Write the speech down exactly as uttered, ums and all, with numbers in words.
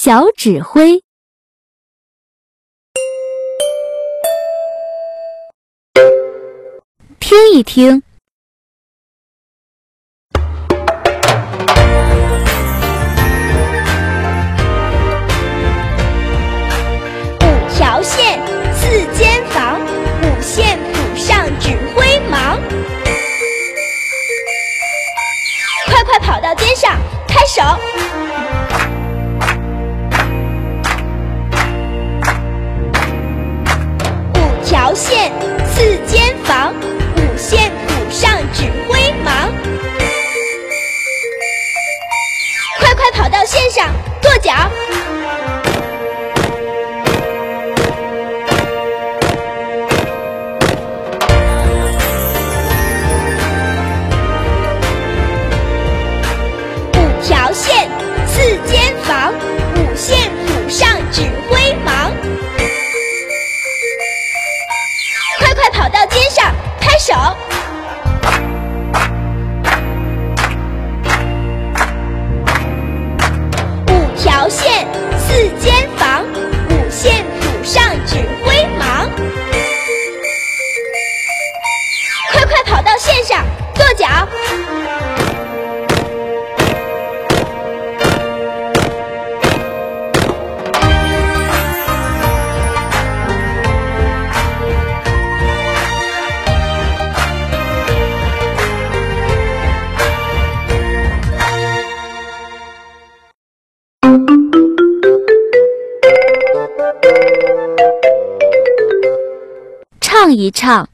小指挥。听一听。 五条线，四间房，五线谱上指挥忙。快快跑到街上，拍手。五条线，四间房，五线谱上指挥忙。快快跑到线上，跺脚。五条线，四间房，五线谱上指挥忙。快快跑到街上，拍手。五条线，四间房，五线谱上指挥忙。快快跑到线上，跺脚。 唱一唱。